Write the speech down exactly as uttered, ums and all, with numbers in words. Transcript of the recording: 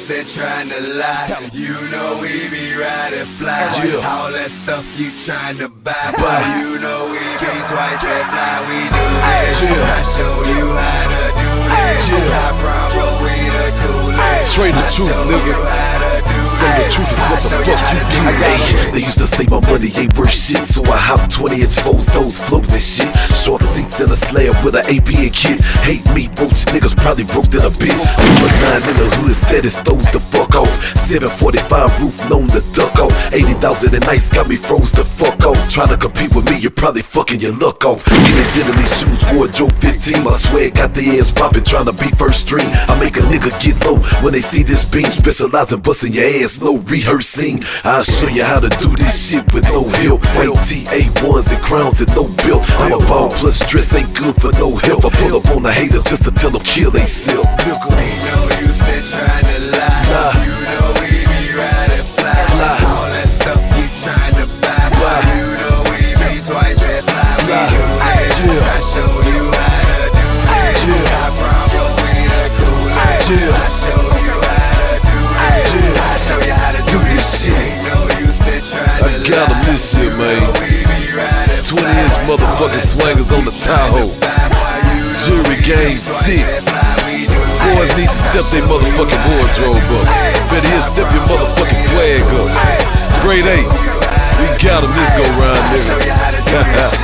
and trying to lie. You know we be riding fly. Yeah. All that stuff you trying to buy. But you know we be twice that fly. We do this. Yeah. I show you how to do this. Yeah. I promise we the coolest. Straight the truth, nigga. Say the truth is what the fuck you get. Hey, they used to say my money ain't worth shit, so I hop twenty inch foes, those floating and shit. Short seats in a slab with an A P and kit. Hate me, roach niggas probably broke than a bitch. Put nine in the hood, steady stove the fuck off. seven forty-five roof known to duck off. eighty thousand and ice got me froze the fuck off. Trying to compete with me, you're probably fucking your luck off. Niggas in these shoes, wardrobe fifteen. My swag got the ass poppin', trying to be first string. I make a nigga get low when they see this beam. Specialize in busting your ass, no rehearsing. I'll show you how to do this shit with no help. White T A ones and crowns and no bill. I'm a ball plus stress ain't good for no help. I pull up on the hater just to tell them kill they self. Ain't no use in trying to lie. Lie. You know we be riding fly. Fly. All that stuff you trying to buy. Fly. You know we be twice that fly. We Fly. do this. Yeah. I show you how to do this. Yeah. I promise we the coolest. Yeah. I show you how to do this. Yeah. I show you how to do Do this shit. Ain't no use in trying I to got lie. him this shit, man. We be riding twenty fly. inch motherfucking swangers on the Tahoe. Jury game sick. Boys need to step their motherfucking wardrobe up. Better yet, step your motherfucking swag up. Grade eight. We got him this go round, nigga.